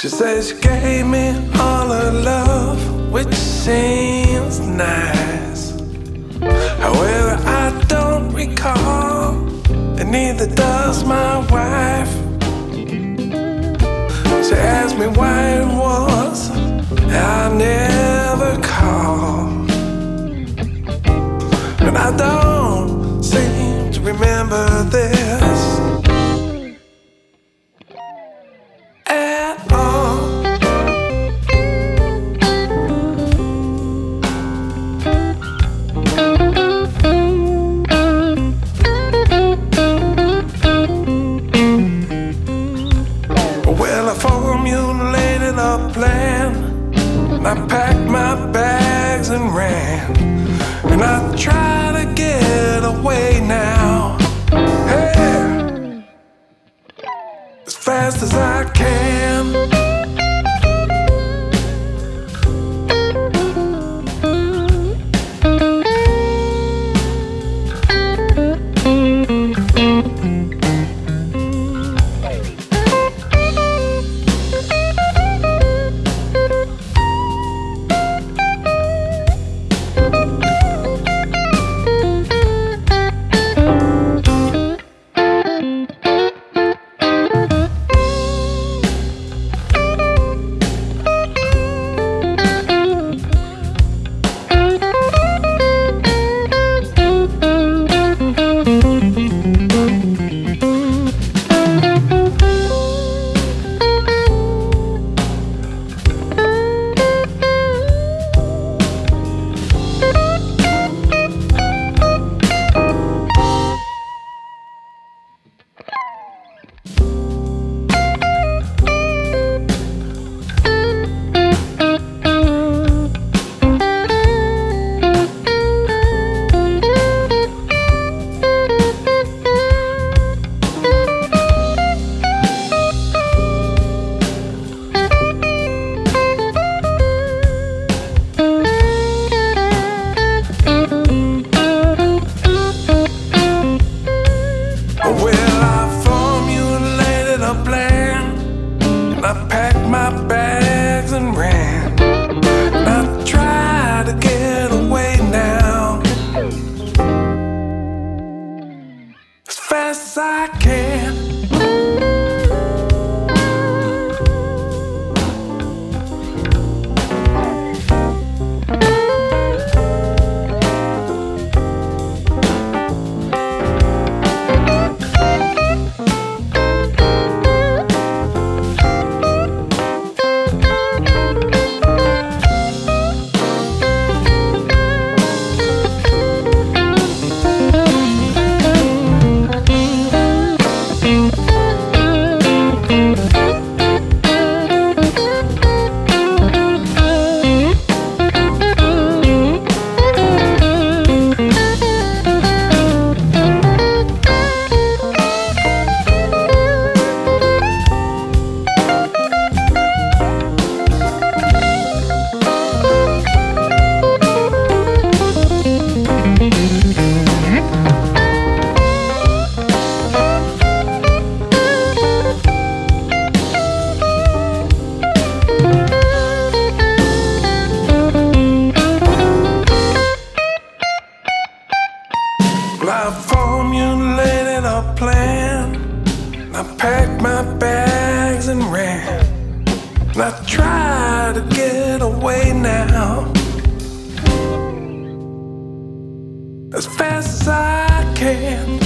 She says she gave me all her love, which seems nice. However, I don't recall, and neither does my wife. She asked me why it was I never called, and I don't seem to remember this at all. Well, I formulated a plan, and I packed my bags and ran, and I try to get away now, hey, as fast as I can. I packed my bags and ran, and I tried to get away now, as fast as I can. I formulated a plan, I packed my bags and ran, and I tried to get away now, as fast as I can.